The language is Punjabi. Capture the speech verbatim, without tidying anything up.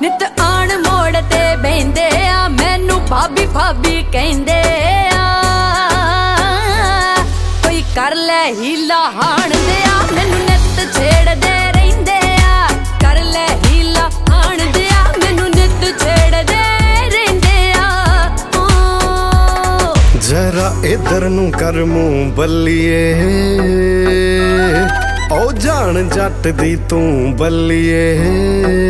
ਨਿਤ ਆਣ ਮੋੜ ਤੇ ਬਹਿੰਦੇ ਆ ਮੈਨੂੰ ਭਾਬੀ ਭਾਬੀ ਕਹਿੰਦੇ ਆ ਕੋਈ ਕਰ ਲੈ ਹੀਲਾ ਹਾਣਦੇ ਆ ਮੈਨੂੰ ਨਿਤ ਛੇੜਦੇ ਰਹਿੰਦੇ ਆ ਕਰ ਲੈ ਹੀਲਾ ਹਾਣਦੇ ਆ ਮੈਨੂੰ ਨਿਤ ਛੇੜਦੇ ਰਹਿੰਦੇ ਆ ਓ ਜ਼ਰਾ ਇਧਰ ਨੂੰ ਕਰ ਮੂੰਹ ਬੱਲੀਏ ਓ ਜਾਣ ਜੱਟ ਦੀ ਤੂੰ ਬੱਲੀਏ।